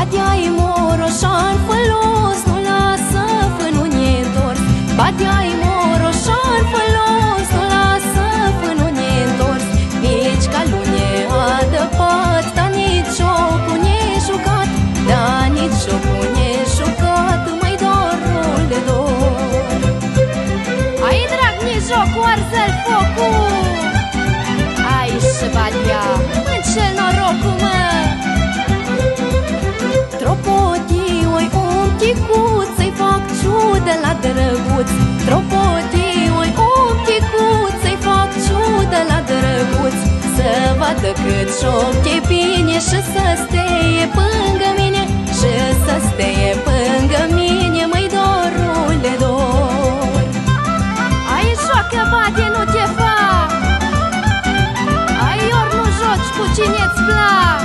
Batea-i moroșan folos, nu lasă fânul ne-ntors. Batea-i moroșan folos, nu lasă fânul ne-ntors. Nici calul ne-adăpat, dar nici jocul ne-jucat, dar nici jocul ne-jucat, mai dorul de dor. Ai drag, nici jocul arzel focul. Ai și batea, în ce norocul, mă! Tropotii-oi un chicuț, să-i fac ciudă la drăguț. Tropotii-oi un chicuț, să-i fac ciudă la drăguț. Să vadă cât joc e bine și să steie pângă mine, și să steie pângă mine, măi dorul de dor. Ai joacă, bate, nu te fac. Ai ori nu joci cu cine-ți plac.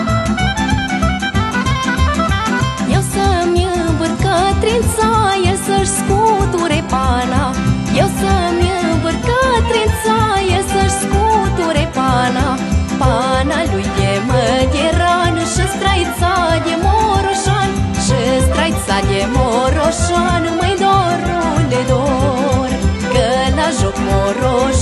Eu să-mi învârt cătrința, el să-și scuture pana. Eu să-mi învârt cătrința, el să-și scuture pana. Pana lui de mădieran și straița de moroșan, și straița de moroșan, măi dorul de dor. Că la joc moroș